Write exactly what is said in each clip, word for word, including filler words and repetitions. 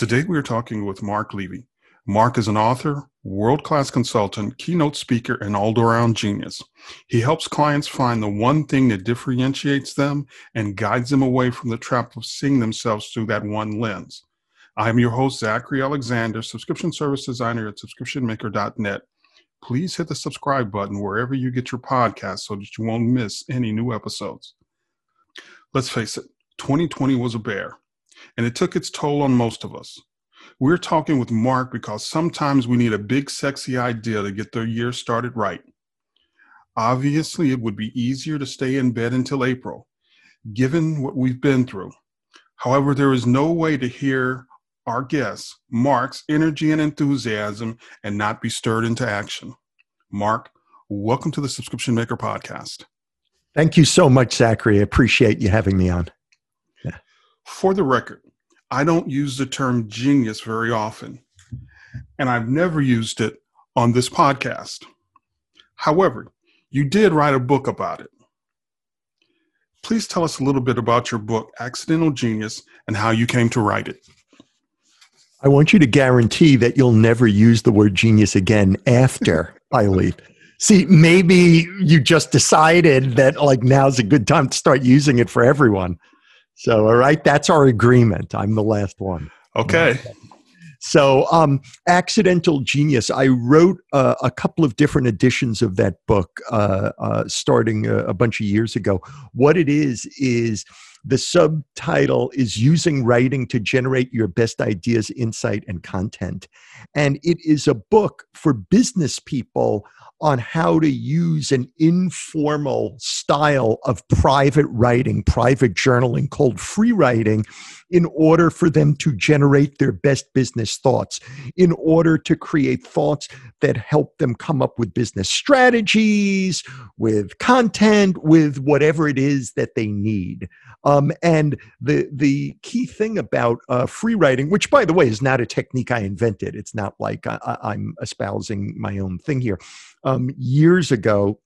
Today we are talking with Mark Levy. Mark is an author, world-class consultant, keynote speaker, and all-around genius. He helps clients find the one thing that differentiates them and guides them away from the trap of seeing themselves through that one lens. I am your host, Zachary Alexander, subscription service designer at subscription maker dot net. Please hit the subscribe button wherever you get your podcasts so that you won't miss any new episodes. Let's face it, twenty twenty was a bear, and it took its toll on most of us. We're talking with Mark because sometimes we need a big, sexy idea to get the year started right. Obviously, it would be easier to stay in bed until April, given what we've been through. However, there is no way to hear our guest, Mark's energy and enthusiasm and not be stirred into action. Mark, welcome to the Subscription Maker Podcast. Thank you so much, Zachary. I appreciate you having me on. Yeah. For the record, I don't use the term genius very often, and I've never used it on this podcast. However, you did write a book about it. Please tell us a little bit about your book, Accidental Genius, and how you came to write it. I want you to guarantee that you'll never use the word genius again after I leave. See, maybe you just decided that like now's a good time to start using it for everyone. So, all right, that's our agreement. I'm the last one. Okay. So, um, Accidental Genius, I wrote uh, a couple of different editions of that book uh, uh, starting a, a bunch of years ago. What it is, is the subtitle is Using Writing to Generate Your Best Ideas, Insight, and Content. And it is a book for business people on how to use an informal style of private writing, private journaling called free writing, in order for them to generate their best business thoughts, in order to create thoughts that help them come up with business strategies, with content, with whatever it is that they need. Um, and the the key thing about uh, free writing, which by the way is not a technique I invented, it's not like I, I'm espousing my own thing here. Um, years ago,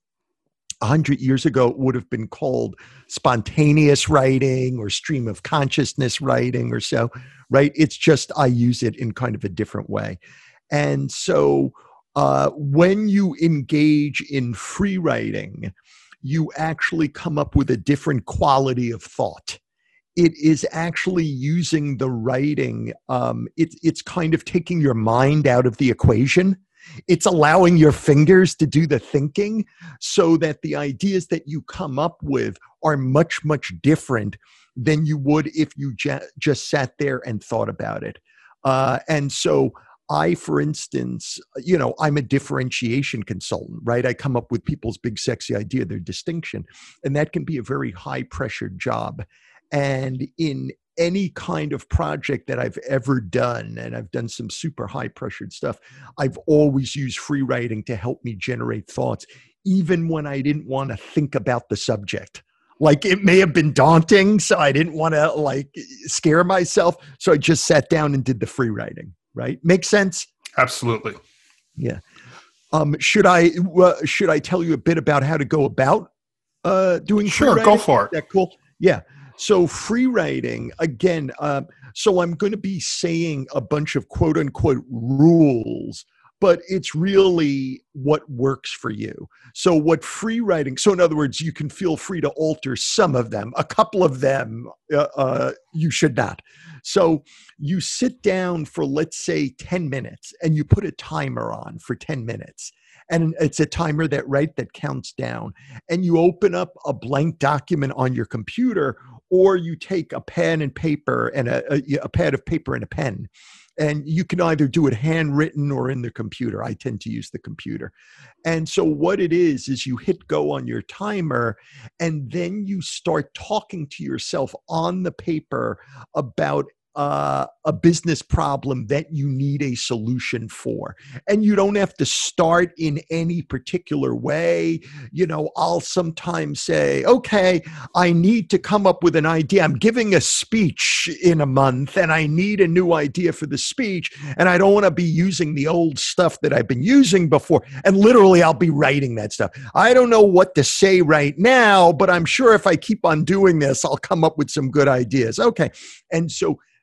a hundred years ago, it would have been called spontaneous writing or stream of consciousness writing or so, right? It's just I use it in kind of a different way. And so uh, when you engage in free writing, you actually come up with a different quality of thought. It is actually using the writing. Um, it, it's kind of taking your mind out of the equation. It's allowing your fingers to do the thinking so that the ideas that you come up with are much, much different than you would if you ju- just sat there and thought about it. Uh, and so I, for instance, you know, I'm a differentiation consultant, right? I come up with people's big, sexy idea, their distinction, and that can be a very high-pressured job. And in any kind of project that I've ever done, and I've done some super high-pressured stuff, I've always used free writing to help me generate thoughts, even when I didn't want to think about the subject. Like it may have been daunting, so I didn't want to like scare myself, so I just sat down and did the free writing. Right? Make sense? Absolutely. Yeah. Um, should I uh, should I tell you a bit about how to go about uh, doing free Sure, writing? go for it. Is that cool? Yeah. So free writing, again, um, so I'm going to be saying a bunch of quote unquote rules, but it's really what works for you. So what free writing, so in other words, you can feel free to alter some of them. A couple of them, uh, uh, you should not. So you sit down for, let's say, ten minutes, and you put a timer on for ten minutes. And it's a timer that, right, that counts down. And you open up a blank document on your computer, or you take a pen and paper and a, a, a pad of paper and a pen. And you can either do it handwritten or in the computer. I tend to use the computer. And so what it is, is you hit go on your timer, and then you start talking to yourself on the paper about uh, a business problem that you need a solution for. And you don't have to start in any particular way. You know, I'll sometimes say, okay, I need to come up with an idea. I'm giving a speech in a month and I need a new idea for the speech. And I don't want to be using the old stuff that I've been using before. And literally I'll be writing that stuff. I don't know what to say right now, but I'm sure if I keep on doing this, I'll come up with some good ideas. Okay. And so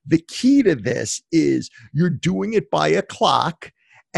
the key to this is you're doing it by a clock,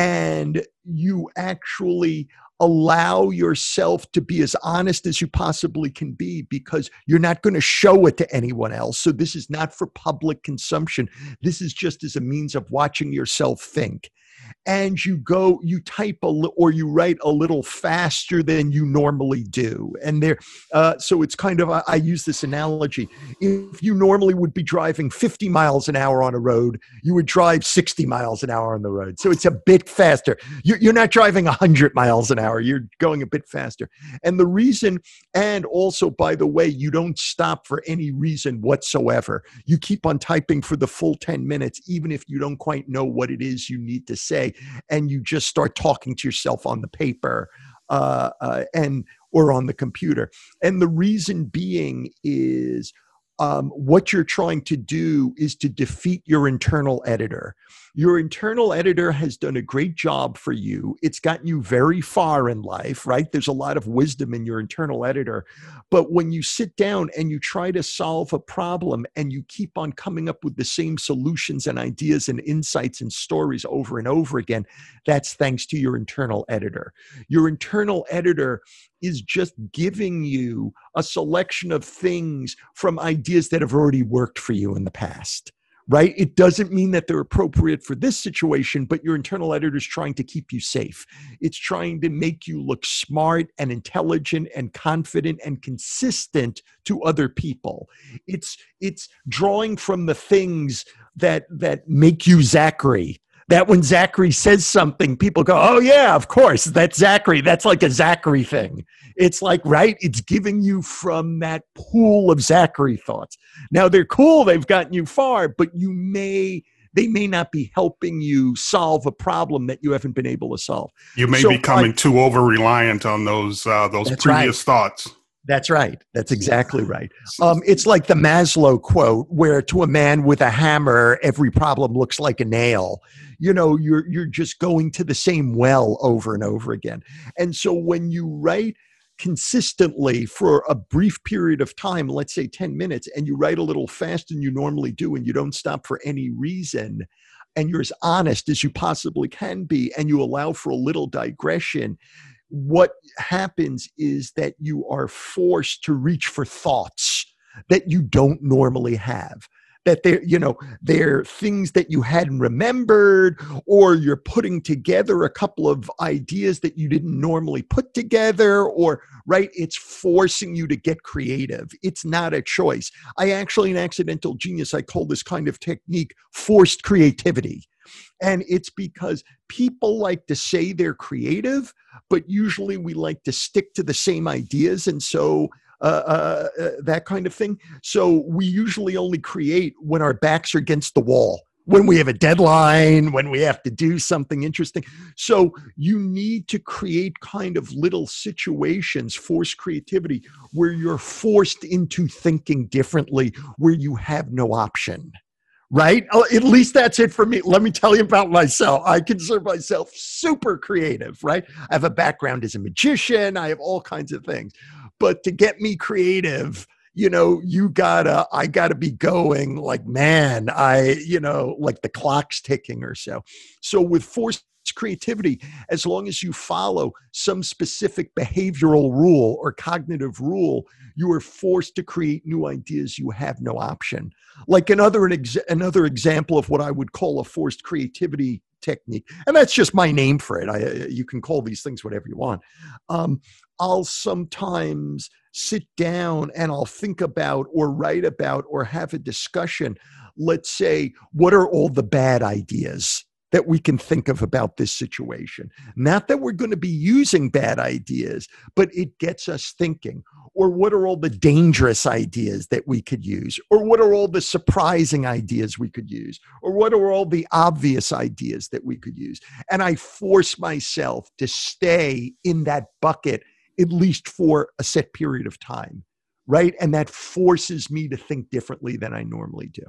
and you actually allow yourself to be as honest as you possibly can be, because you're not going to show it to anyone else. So this is not for public consumption. This is just as a means of watching yourself think. And you go, you type a li- or you write a little faster than you normally do. And there, uh, so it's kind of, I, I use this analogy. If you normally would be driving fifty miles an hour on a road, you would drive sixty miles an hour on the road. So it's a bit faster. You're, you're not driving one hundred miles an hour. You're going a bit faster. And the reason, and also, by the way, you don't stop for any reason whatsoever. You keep on typing for the full ten minutes, even if you don't quite know what it is you need to say. And you just start talking to yourself on the paper uh, uh, and or on the computer. And the reason being is um, what you're trying to do is to defeat your internal editor. Your internal editor has done a great job for you. It's gotten you very far in life, right? There's a lot of wisdom in your internal editor. But when you sit down and you try to solve a problem and you keep on coming up with the same solutions and ideas and insights and stories over and over again, that's thanks to your internal editor. Your internal editor is just giving you a selection of things from ideas that have already worked for you in the past. Right? It doesn't mean that they're appropriate for this situation, but your internal editor is trying to keep you safe. It's trying to make you look smart and intelligent and confident and consistent to other people. It's it's drawing from the things that that make you Zachary. That when Zachary says something, people go, oh yeah, of course, that's Zachary. That's like a Zachary thing. It's like, right? It's giving you from that pool of Zachary thoughts. Now they're cool, they've gotten you far, but you may, they may not be helping you solve a problem that you haven't been able to solve. You may so be becoming I, too over-reliant on those, uh, those previous right. thoughts. That's right. That's exactly right. Um, it's like the Maslow quote, where to a man with a hammer, every problem looks like a nail. You know, you're you're just going to the same well over and over again. And so when you write consistently for a brief period of time, let's say ten minutes, and you write a little faster than you normally do, and you don't stop for any reason, and you're as honest as you possibly can be, and you allow for a little digression, what happens is that you are forced to reach for thoughts that you don't normally have. That they're, you know, they're things that you hadn't remembered, or you're putting together a couple of ideas that you didn't normally put together, or, right, it's forcing you to get creative. It's not a choice. I actually, in Accidental Genius, I call this kind of technique forced creativity. And it's because people like to say they're creative, but usually we like to stick to the same ideas. And so uh, uh, uh, that kind of thing. So we usually only create when our backs are against the wall, when we have a deadline, when we have to do something interesting. So you need to create kind of little situations, forced creativity, where you're forced into thinking differently, where you have no option. Right? Oh, at least that's it for me. Let me tell you about myself. I consider myself super creative, right? I have a background as a magician. I have all kinds of things. But to get me creative, you know, you gotta, I gotta be going like, man, I, you know, like the clock's ticking or so. So with forced creativity, as long as you follow some specific behavioral rule or cognitive rule, you are forced to create new ideas. You have no option. Like another, an ex- another example of what I would call a forced creativity technique, and that's just my name for it. I, you can call these things whatever you want. Um, I'll sometimes sit down and I'll think about or write about or have a discussion. Let's say, what are all the bad ideas that we can think of about this situation? Not that we're going to be using bad ideas, but it gets us thinking. Or what are all the dangerous ideas that we could use? Or what are all the surprising ideas we could use? Or what are all the obvious ideas that we could use? And I force myself to stay in that bucket at least for a set period of time, right? And that forces me to think differently than I normally do.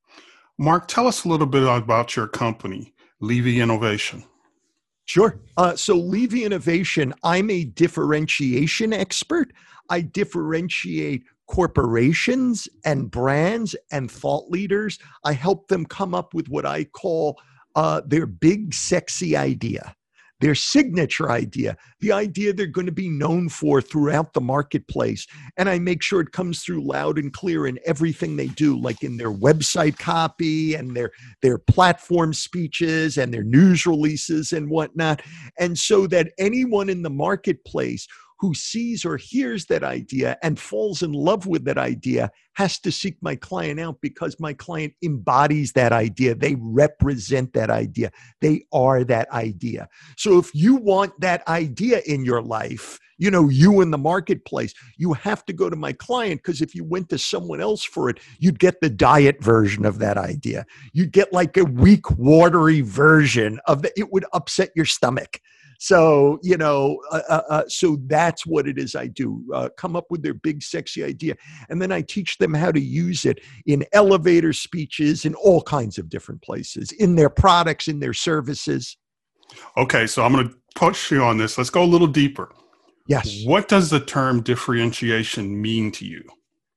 Mark, tell us a little bit about your company, Levy Innovation. Sure. Uh, so Levy Innovation, I'm a differentiation expert. I differentiate corporations and brands and thought leaders. I help them come up with what I call uh, their big, sexy idea, their signature idea, the idea they're going to be known for throughout the marketplace. And I make sure it comes through loud and clear in everything they do, like in their website copy and their, their platform speeches and their news releases and whatnot. And so that anyone in the marketplace who sees or hears that idea and falls in love with that idea has to seek my client out, because my client embodies that idea. They represent that idea. They are that idea. So if you want that idea in your life, you know, you in the marketplace, you have to go to my client, because if you went to someone else for it, you'd get the diet version of that idea. You'd get like a weak, watery version of the, it would upset your stomach. So, you know, uh, uh, so that's what it is I do. Uh, come up with their big, sexy idea. And then I teach them how to use it in elevator speeches, in all kinds of different places, in their products, in their services. Okay, so I'm going to push you on this. Let's go a little deeper. Yes. What does the term differentiation mean to you?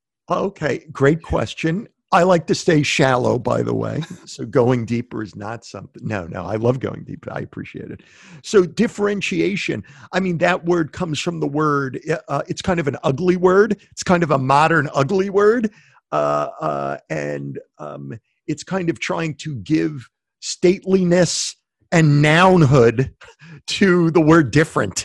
Okay, great question. I like to stay shallow, by the way. So going deeper is not something. No, no, I love going deeper. I appreciate it. So differentiation, I mean, that word comes from the word, uh, it's kind of an ugly word. It's kind of a modern ugly word. Uh, uh, and um, it's kind of trying to give stateliness and nounhood to the word different.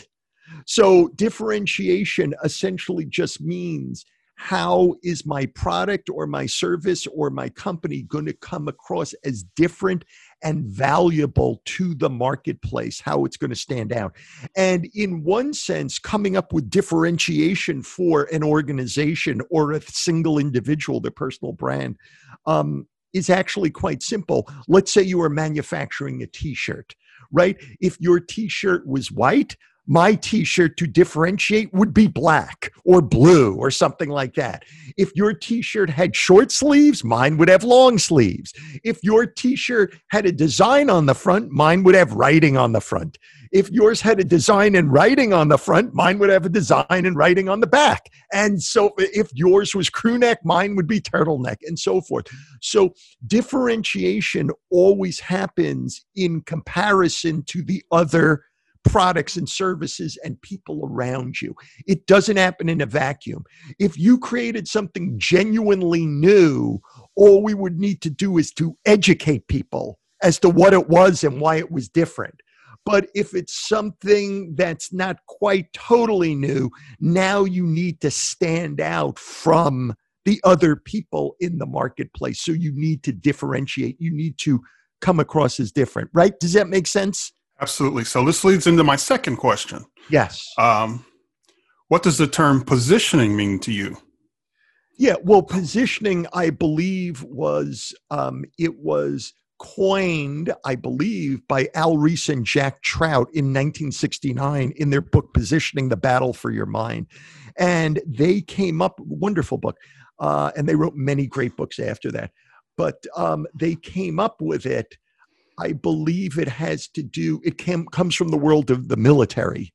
So differentiation essentially just means, how is my product or my service or my company going to come across as different and valuable to the marketplace, how it's going to stand out? And in one sense, coming up with differentiation for an organization or a single individual, their personal brand, um, is actually quite simple. Let's say you are manufacturing a t-shirt, right? If your t-shirt was white, my t-shirt to differentiate would be black or blue or something like that. If your t-shirt had short sleeves, mine would have long sleeves. If your t-shirt had a design on the front, mine would have writing on the front. If yours had a design and writing on the front, mine would have a design and writing on the back. And so if yours was crew neck, mine would be turtleneck, and so forth. So differentiation always happens in comparison to the other products and services and people around you. It doesn't happen in a vacuum. If you created something genuinely new, all we would need to do is to educate people as to what it was and why it was different. But if it's something that's not quite totally new, now you need to stand out from the other people in the marketplace. So you need to differentiate. You need to come across as different, right? Does that make sense? Absolutely. So this leads into my second question. Yes. Um, what does the term positioning mean to you? Yeah, well, positioning, I believe, was, um, it was coined, I believe, by Al Ries and Jack Trout in nineteen sixty-nine in their book, Positioning: The Battle for Your Mind. And they came up, wonderful book, uh, and they wrote many great books after that. But um, they came up with it. I believe it has to do, it came, comes from the world of the military.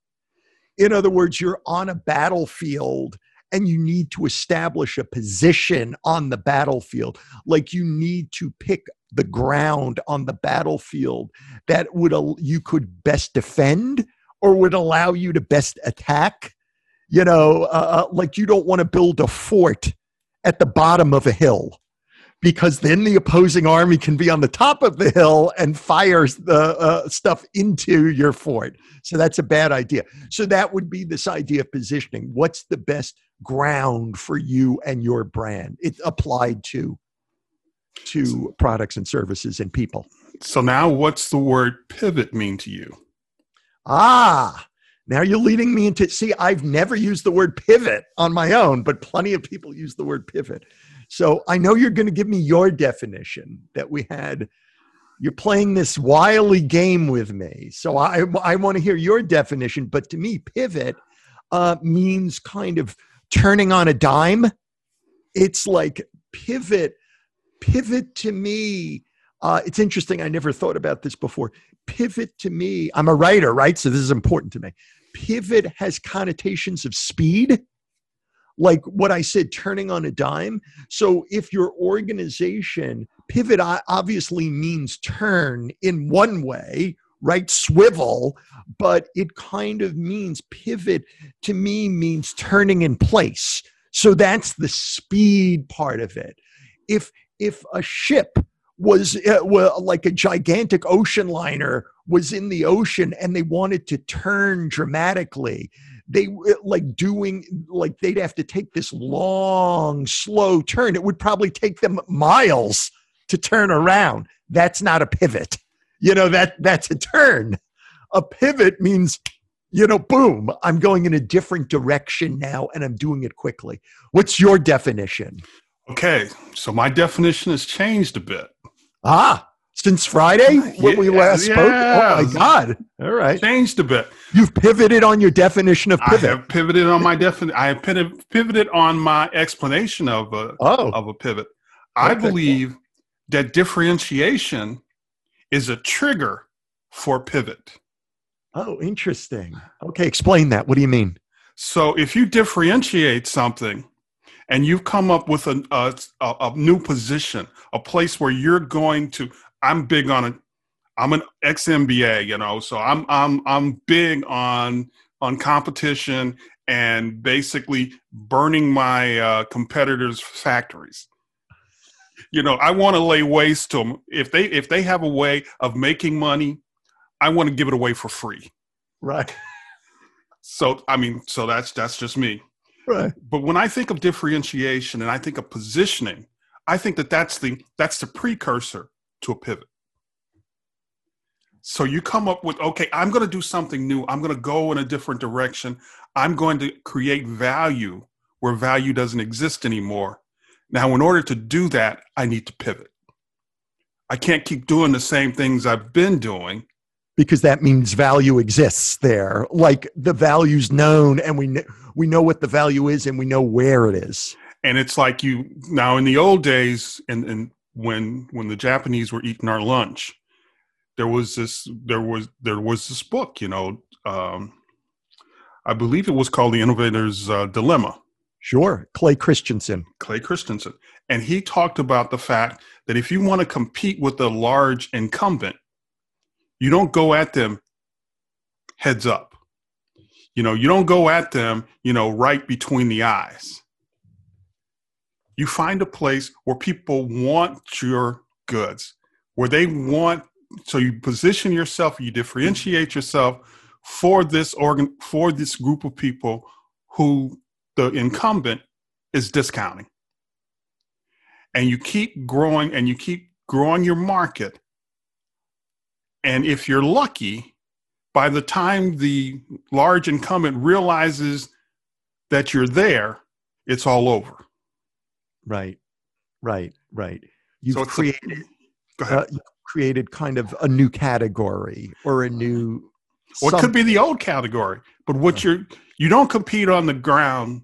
In other words, you're on a battlefield and you need to establish a position on the battlefield. Like you need to pick the ground on the battlefield that would, you could best defend or would allow you to best attack. You know, uh, like you don't want to build a fort at the bottom of a hill, because then the opposing army can be on the top of the hill and fires the uh, stuff into your fort. So that's a bad idea. So that would be this idea of positioning. What's the best ground for you and your brand? It's applied to, to products and services and people. So now what's the word pivot mean to you? Ah, now you're leading me into, see, I've never used the word pivot on my own, but plenty of people use the word pivot. So I know you're going to give me your definition that we had. You're playing this wily game with me. So I, I want to hear your definition. But to me, pivot uh, means kind of turning on a dime. It's like pivot. Pivot to me, uh, it's interesting. I never thought about this before. Pivot to me, I'm a writer, right? So this is important to me. Pivot has connotations of speed. like what I said, turning on a dime. So if your organization, pivot obviously means turn in one way, right? Swivel, but it kind of means pivot to me means turning in place. So that's the speed part of it. If if a ship was uh, well, like a gigantic ocean liner was in the ocean and they wanted to turn dramatically, they like doing like they'd have to take this long, slow turn. It would probably take them miles to turn around. That's not a pivot. You know, that that's a turn. A pivot means, you know, boom, I'm going in a different direction now and I'm doing it quickly. What's your definition? Okay, so my definition has changed a bit. Ah, since Friday when yeah, we last yeah. spoke? Oh my God. All right. Changed a bit. You've pivoted on your definition of pivot. I have pivoted on my definition. I have pivoted, pivoted on my explanation of a, oh. of a pivot. I Okay. believe that differentiation is a trigger for pivot. Oh, interesting. Okay, explain that. What do you mean? So if you differentiate something and you've come up with a, a, a new position, a place where you're going to, I'm big on it. I'm an ex-M B A, you know, so I'm I'm I'm big on on competition and basically burning my uh, competitors' factories. You know, I want to lay waste to them. If they if they have a way of making money, I want to give it away for free. Right. So I mean, so that's that's just me. Right. But when I think of differentiation and I think of positioning, I think that that's the that's the precursor to a pivot. So you come up with, okay, I'm going to do something new. I'm going to go in a different direction. I'm going to create value where value doesn't exist anymore. Now, in order to do that, I need to pivot. I can't keep doing the same things I've been doing. Because that means value exists there. Like the value's known and we kn- we know what the value is and we know where it is. And it's like you, now in the old days, and, and when when the Japanese were eating our lunch, there was this there was there was this book, you know, um, I believe it was called The Innovator's uh, Dilemma. Sure. Clay Christensen. Clay Christensen. And he talked about the fact that if you want to compete with a large incumbent, you don't go at them heads up. You know, you don't go at them, you know, right between the eyes. You find a place where people want your goods, where they want, so you position yourself, you differentiate yourself for this organ, for this group of people who the incumbent is discounting. And you keep growing and you keep growing your market. And if you're lucky, by the time the large incumbent realizes that you're there, it's all over. Right, right, right. You've so created, a, go ahead. Uh, you've created kind of a new category or a new. Well, it could be the old category, but what you're you don't compete on the ground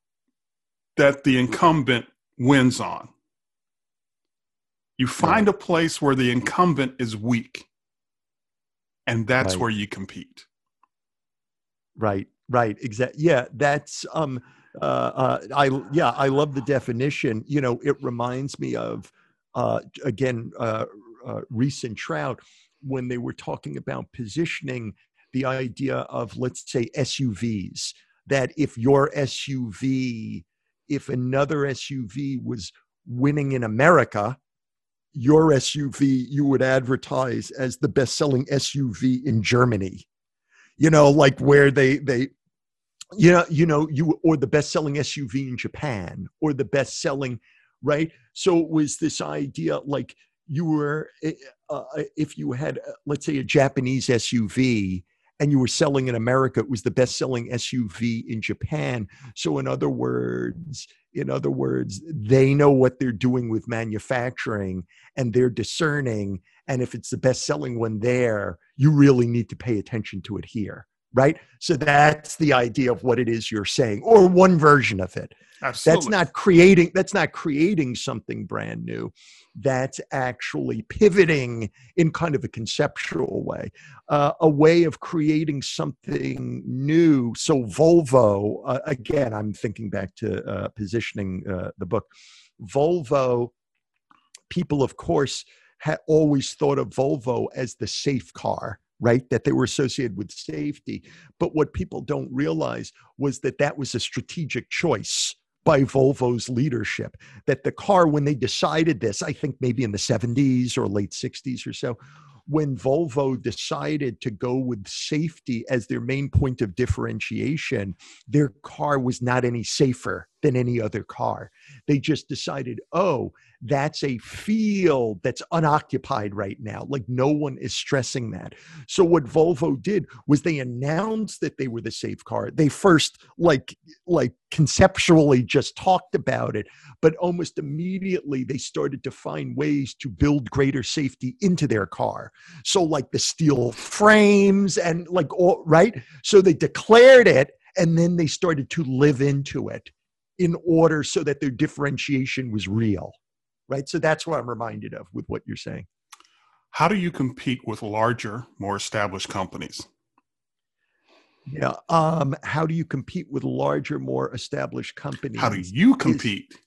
that the incumbent wins on. You find right. a place where the incumbent is weak, and that's right. where you compete. Right, right, exactly. Yeah, that's um, uh, uh, I yeah, I love the definition. You know, it reminds me of uh, again, uh, uh, recent Trout when they were talking about positioning. The idea of, let's say, S U Vs, that if your S U V, if another S U V was winning in America, your S U V, you would advertise as the best-selling S U V in Germany. You know, like where they, they, you know, you know, you, or the best-selling S U V in Japan, or the best-selling, right? So it was this idea, like you were, uh, if you had, let's say, a Japanese S U V, and you were selling in America, it was the best-selling S U V in Japan. So in other words, in other words, they know what they're doing with manufacturing and they're discerning. And if it's the best-selling one there, you really need to pay attention to it here. right? So that's the idea of what it is you're saying, or one version of it. Absolutely. That's not creating, that's not creating something brand new. That's actually pivoting in kind of a conceptual way, uh, a way of creating something new. So Volvo, uh, again, I'm thinking back to uh, positioning uh, the book. Volvo, people, of course, had always thought of Volvo as the safe car, right? That they were associated with safety. But what people don't realize was that that was a strategic choice by Volvo's leadership, that the car, when they decided this, I think maybe in the seventies or late sixties or so, when Volvo decided to go with safety as their main point of differentiation, their car was not any safer than any other car. They just decided, oh, that's a field that's unoccupied right now. Like no one is stressing that. So what Volvo did was they announced that they were the safe car. They first like, like conceptually just talked about it, but almost immediately they started to find ways to build greater safety into their car. So like the steel frames and like all, right? So they declared it and then they started to live into it in order so that their differentiation was real. Right. So that's what I'm reminded of with what you're saying. How do you compete with larger, more established companies? Yeah. Um, how do you compete with larger, more established companies? How do you compete? Is,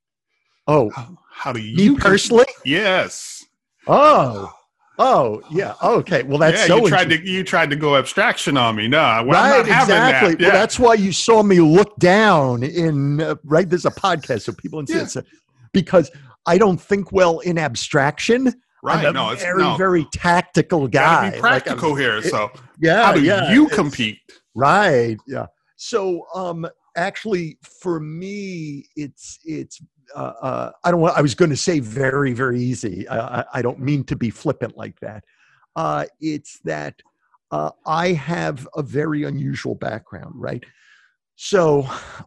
oh, how, how do you me personally? Compete? Yes. Oh, oh, yeah. Okay. Well, that's yeah, so you tried to you tried to go abstraction on me. No, well, right, I'm not having exactly. that. Yeah. Well, that's why you saw me look down in uh, right. There's a podcast, so people can see yeah. it. So, because I don't think well in abstraction. Right. I'm a no, it's very, no. very tactical guy. Gotta be practical like here. So yeah, how do yeah, you compete? Right. Yeah. So um actually for me, it's it's uh, uh I don't want I was going to say very, very easy. I, I, I don't mean to be flippant like that. Uh it's that uh I have a very unusual background, right? So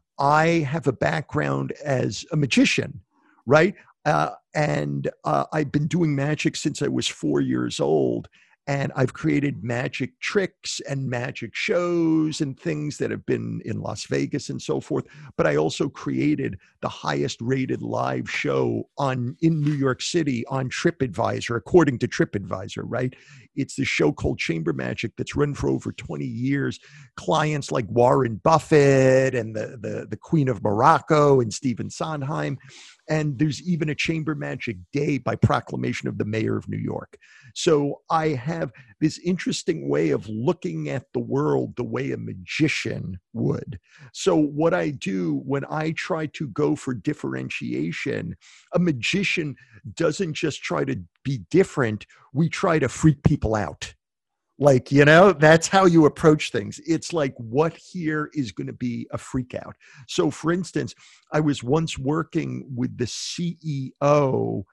I have a background as a magician, right? Uh, and uh, I've been doing magic since I was four years old. And I've created magic tricks and magic shows and things that have been in Las Vegas and so forth. But I also created the highest rated live show on in New York City on TripAdvisor, according to TripAdvisor, right? It's the show called Chamber Magic that's run for over twenty years. Clients like Warren Buffett and the, the, the Queen of Morocco and Stephen Sondheim. And there's even a Chamber Magic Day by proclamation of the mayor of New York. So I have this interesting way of looking at the world the way a magician would. So what I do when I try to go for differentiation, a magician doesn't just try to be different. We try to freak people out. Like, you know, that's how you approach things. It's like, what here is going to be a freak out? So for instance, I was once working with the C E O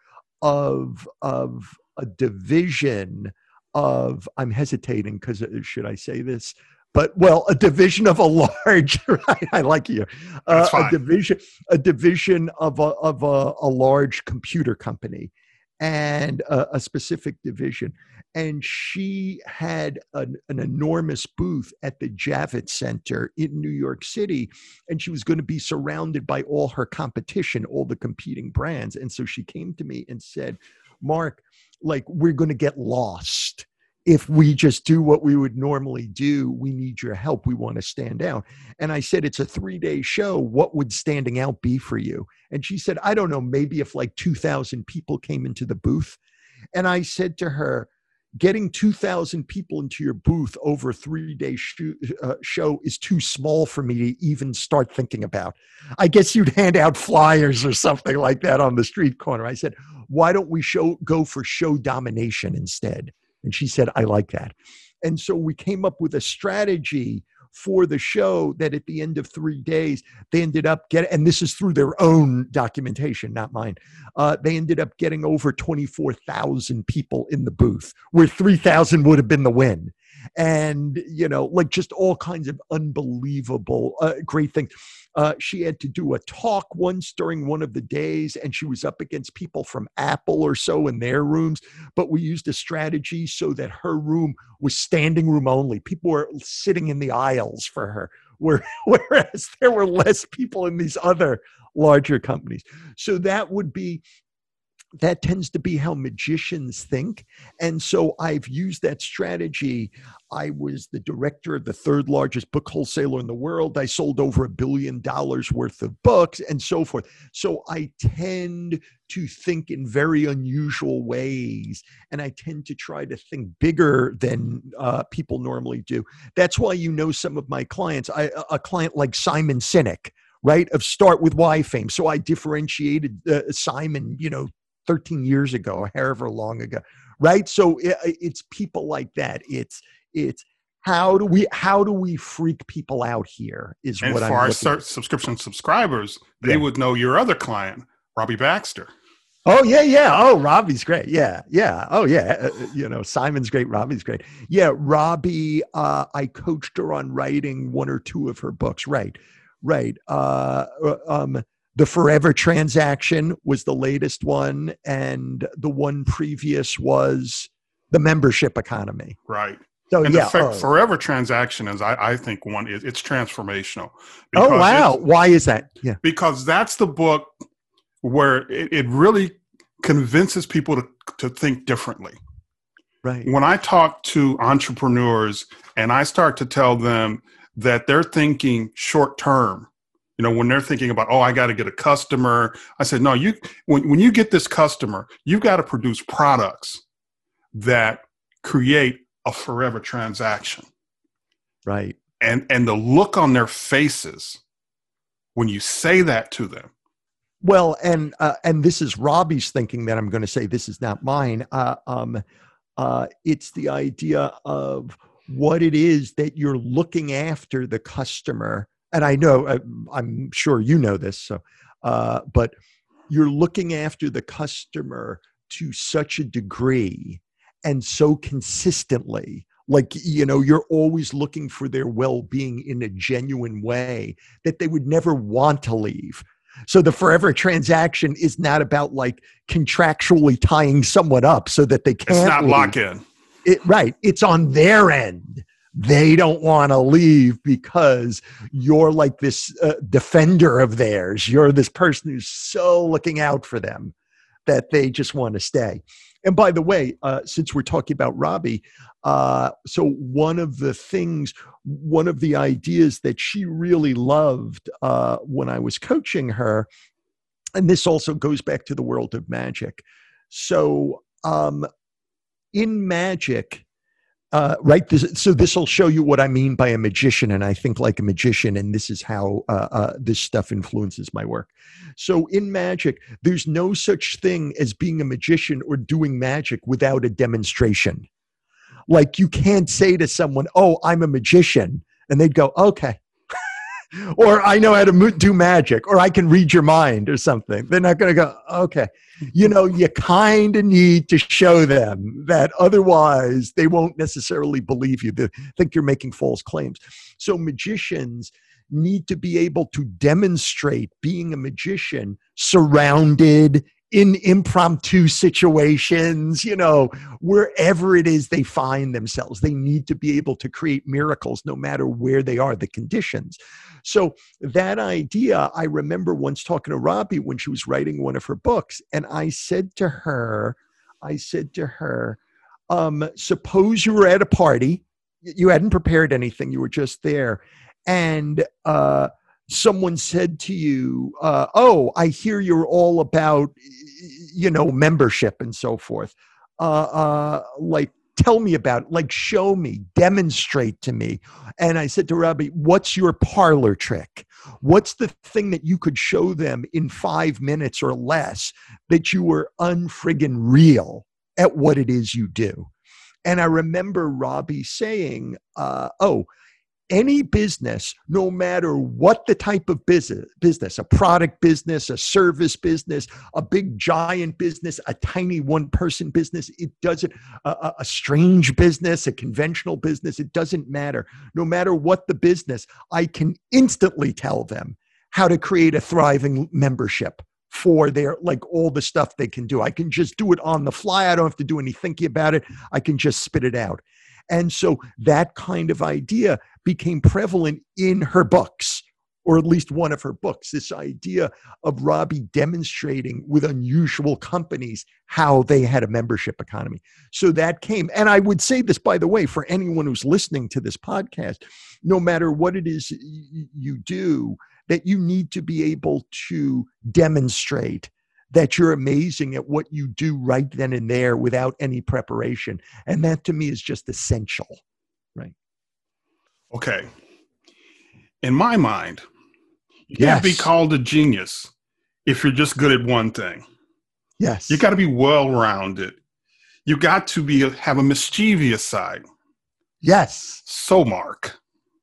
of, of a division of, I'm hesitating because should I say this? But well, a division of a large, right? I like you. Uh, a division, a division of a, of a, a large computer company and a, a specific division. And she had an, an enormous booth at the Javits Center in New York City. And she was going to be surrounded by all her competition, all the competing brands. And so she came to me and said, Mark, like, we're going to get lost. If we just do what we would normally do, we need your help. We want to stand out. And I said, it's a three-day show. What would standing out be for you? And she said, I don't know, maybe if like two thousand people came into the booth. And I said to her, getting two thousand people into your booth over a three-day sh- uh, show is too small for me to even start thinking about. I guess you'd hand out flyers or something like that on the street corner. I said, why don't we show go for show domination instead? And she said, I like that. And so we came up with a strategy for the show that at the end of three days, they ended up getting, and this is through their own documentation, not mine. Uh, they ended up getting over twenty-four thousand people in the booth, where three thousand would have been the win. and, you know, like just all kinds of unbelievable, uh, great things. Uh, she had to do a talk once during one of the days, and she was up against people from Apple or so in their rooms. But we used a strategy so that her room was standing room only. People were sitting in the aisles for her, where, whereas there were less people in these other larger companies. So that would be that tends to be how magicians think. And so I've used that strategy. I was the director of the third largest book wholesaler in the world. I sold over a billion dollars worth of books and so forth. So I tend to think in very unusual ways, and I tend to try to think bigger than uh, people normally do. That's why, you know, some of my clients, I, a client like Simon Sinek, right, of Start With Why fame. So I differentiated uh, Simon, you know, thirteen years ago, however long ago, right? So it, it's people like that. It's it's how do we how do we freak people out here is and what for I'm our looking sur- at. subscription subscribers, they Yeah. would know your other client, Robbie Baxter. Oh yeah, yeah. Oh, Robbie's great. Yeah, yeah. Oh yeah. Uh, you know, Simon's great. Robbie's great. Yeah, Robbie. Uh, I coached her on writing one or two of her books. Right, right. Uh, um, The Forever Transaction was the latest one, and the one previous was The Membership Economy. Right. So And yeah. the for- oh. Forever Transaction is, I, I think, one is it's transformational. Oh wow! it's- Why is that? Yeah. Because that's the book where it, it really convinces people to, to think differently. Right. When I talk to entrepreneurs and I start to tell them that they're thinking short term, you know, when they're thinking about, oh, I got to get a customer, I said, no, you when, when you get this customer, you've got to produce products that create a forever transaction. Right. And and the look on their faces when you say that to them. Well, and uh, and this is Robbie's thinking that I'm going to say. This is not mine. Uh, um, uh, it's the idea of what it is that you're looking after the customer. And I know, uh, I'm sure you know this. So, uh, but you're looking after the customer to such a degree and so consistently. Like, you know, you're always looking for their well-being in a genuine way that they would never want to leave. So the forever transaction is not about like contractually tying someone up so that they can't It's not leave. lock in. It, right. It's on their end. They don't want to leave because you're like this uh, defender of theirs. You're this person who's so looking out for them that they just want to stay. And by the way, uh, since we're talking about Robbie, uh, so one of the things, one of the ideas that she really loved uh, when I was coaching her, and this also goes back to the world of magic. So um, in magic, Uh, right. This, so this will show you what I mean by a magician, and I think like a magician, and this is how uh, uh, this stuff influences my work. So in magic, there's no such thing as being a magician or doing magic without a demonstration. Like you can't say to someone, "Oh, I'm a magician," and they'd go, "Okay." Or I know how to mo- do magic, or I can read your mind or something. They're not going to go, okay. You know, you kind of need to show them that, otherwise they won't necessarily believe you. They think you're making false claims. So magicians need to be able to demonstrate being a magician surrounded in impromptu situations, you know, wherever it is they find themselves. They need to be able to create miracles no matter where they are, the conditions. So that idea, I remember once talking to Robbie when she was writing one of her books, and I said to her, I said to her, um, suppose you were at a party, you hadn't prepared anything, you were just there, and uh, someone said to you, uh, oh, I hear you're all about, you know, membership and so forth. Uh, uh, like, tell me about it. Like, show me, demonstrate to me. And I said to Robbie, what's your parlor trick? What's the thing that you could show them in five minutes or less that you were unfriggin' real at what it is you do? And I remember Robbie saying, uh, oh, any business, no matter what the type of business, business, a product business, a service business, a big giant business, a tiny one-person business, it doesn't, a, a strange business, a conventional business, it doesn't matter. No matter what the business, I can instantly tell them how to create a thriving membership for their, like all the stuff they can do. I can just do it on the fly. I don't have to do any thinking about it. I can just spit it out. And so that kind of idea became prevalent in her books, or at least one of her books, this idea of Robbie demonstrating with unusual companies how they had a membership economy. So that came, and I would say this, by the way, for anyone who's listening to this podcast, no matter what it is you do, that you need to be able to demonstrate that you're amazing at what you do right then and there without any preparation. And that to me is just essential, right? Okay. In my mind, you Yes. can't be called a genius if you're just good at one thing. Yes. You got to be well-rounded. You got to be have a mischievous side. Yes. So, Mark.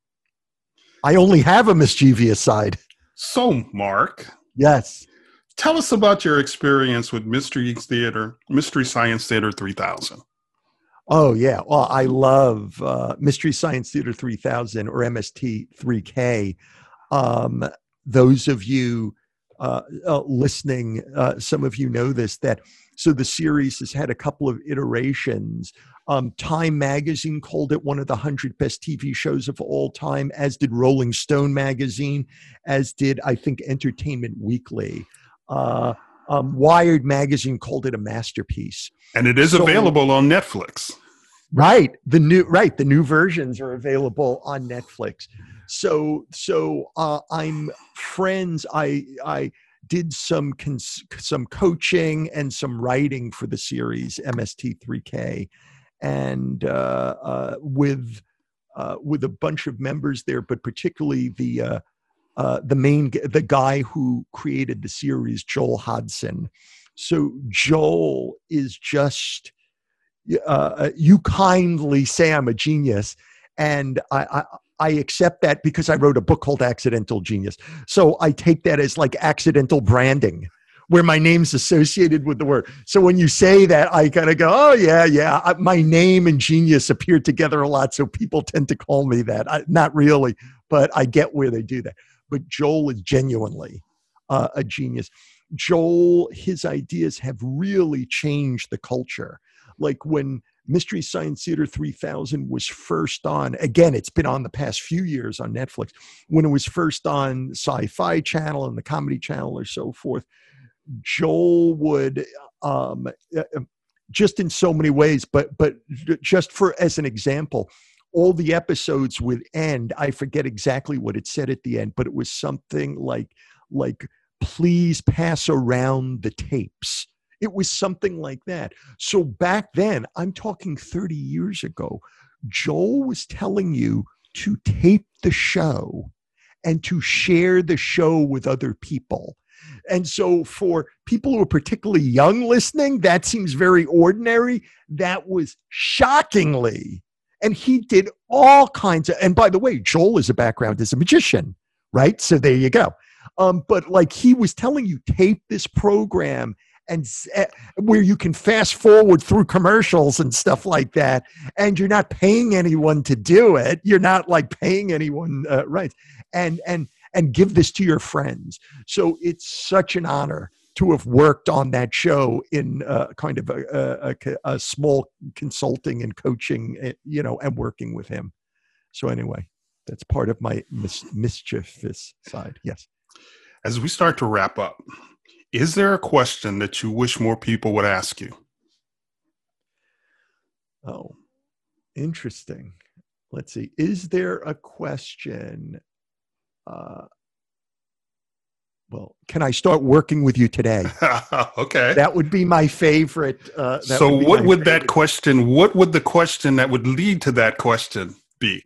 I only have a mischievous side. So, Mark. Yes. Tell us about your experience with Mystery Theater, Mystery Science Theater three thousand. Oh, yeah. Well, I love uh, Mystery Science Theater three thousand, or M S T three K. Um, those of you uh, uh, listening, uh, some of you know this, that so the series has had a couple of iterations. Um, Time Magazine called it one of the one hundred best T V shows of all time, as did Rolling Stone Magazine, as did, I think, Entertainment Weekly. Uh, um, Wired Magazine called it a masterpiece. And it is So, available on Netflix. Right. The new, right. The new versions are available on Netflix. So, so uh, I'm friends. I, I did some, cons- some coaching and some writing for the series M S T three K, and uh, uh, with, uh, with a bunch of members there, but particularly the, uh, Uh, the main, the guy who created the series, Joel Hodson. So Joel is just, uh, you kindly say I'm a genius, and I, I, I accept that because I wrote a book called Accidental Genius. So I take that as like accidental branding, where my name's associated with the word. So when you say that, I kind of go, oh yeah, yeah. I, my name and genius appear together a lot, so people tend to call me that. I, not really, but I get where they do that. But Joel is genuinely uh, a genius. Joel, his ideas have really changed the culture. Like when Mystery Science Theater three thousand was first on, again, it's been on the past few years on Netflix. When it was first on Sci-Fi Channel and the Comedy Channel or so forth, Joel would, um, just in so many ways, but but just for as an example, all the episodes would end. I forget exactly what it said at the end, but it was something like, like, please pass around the tapes. It was something like that. So back then, I'm talking thirty years ago, Joel was telling you to tape the show and to share the show with other people. And so for people who are particularly young listening, that seems very ordinary. That was shockingly. And he did all kinds of, and by the way, Joel is a background as a magician, right? So there you go. Um, but like he was telling you, tape this program and uh, where you can fast forward through commercials and stuff like that. And you're not paying anyone to do it. You're not like paying anyone, uh, right? And, and, and give this to your friends. So it's such an honor to have worked on that show in uh, kind of a, a, a small consulting and coaching, you know, and working with him. So anyway, that's part of my mis- mischievous side. Yes. As we start to wrap up, is there a question that you wish more people would ask you? Oh, interesting. Let's see. Is there a question? Uh, Well, can I start working with you today? Okay. That would be my favorite. Uh, so would what would favorite. that question, what would the question that would lead to that question be?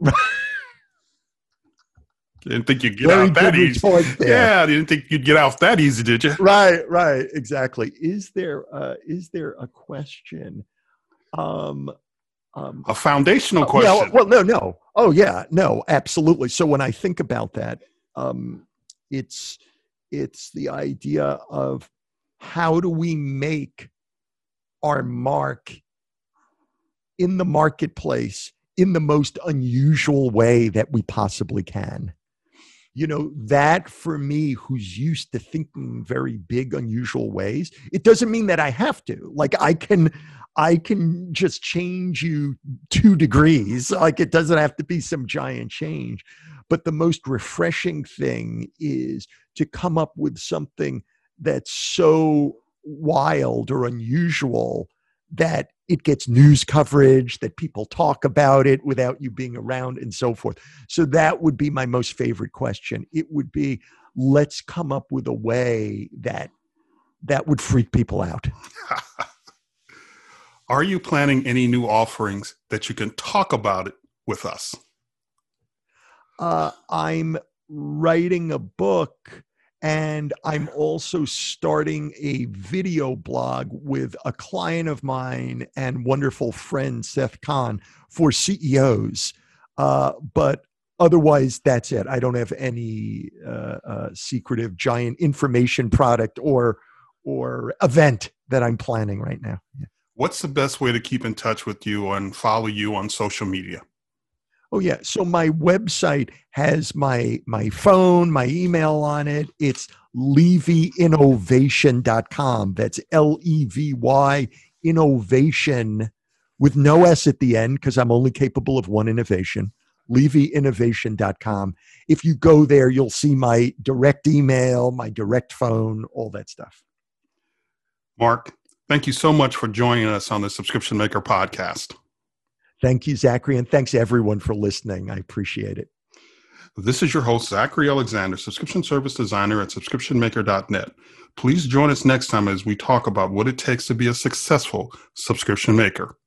Didn't think you'd get Very out that easy. Yeah, didn't think you'd get out that easy, did you? Right, right, exactly. Is there, uh, is there a question? Um, Um, A foundational oh, yeah, question. well, no, no. Oh, yeah, no, absolutely. So when I think about that, um, it's it's the idea of how do we make our mark in the marketplace in the most unusual way that we possibly can. You know, that for me, who's used to thinking very big, unusual ways, it doesn't mean that I have to. Like I can, I can just change you two degrees. Like it doesn't have to be some giant change. But the most refreshing thing is to come up with something that's so wild or unusual that it gets news coverage, that people talk about it without you being around and so forth. So that would be my most favorite question. It would be, let's come up with a way that that would freak people out. Are you planning any new offerings that you can talk about it with us? Uh, I'm writing a book, and I'm also starting a video blog with a client of mine and wonderful friend, Seth Kahn, for C E Os. Uh, but otherwise, that's it. I don't have any uh, uh, secretive giant information product or or event that I'm planning right now. Yeah. What's the best way to keep in touch with you and follow you on social media? Oh yeah. So my website has my my phone, my email on it. It's levy innovation dot com. That's L E V Y innovation with no S at the end because I'm only capable of one innovation. levy innovation dot com. If you go there, you'll see my direct email, my direct phone, all that stuff. Mark, thank you so much for joining us on the Subscription Maker podcast. Thank you, Zachary, and thanks everyone for listening. I appreciate it. This is your host, Zachary Alexander, Subscription Service Designer at subscription maker dot net. Please join us next time as we talk about what it takes to be a successful subscription maker.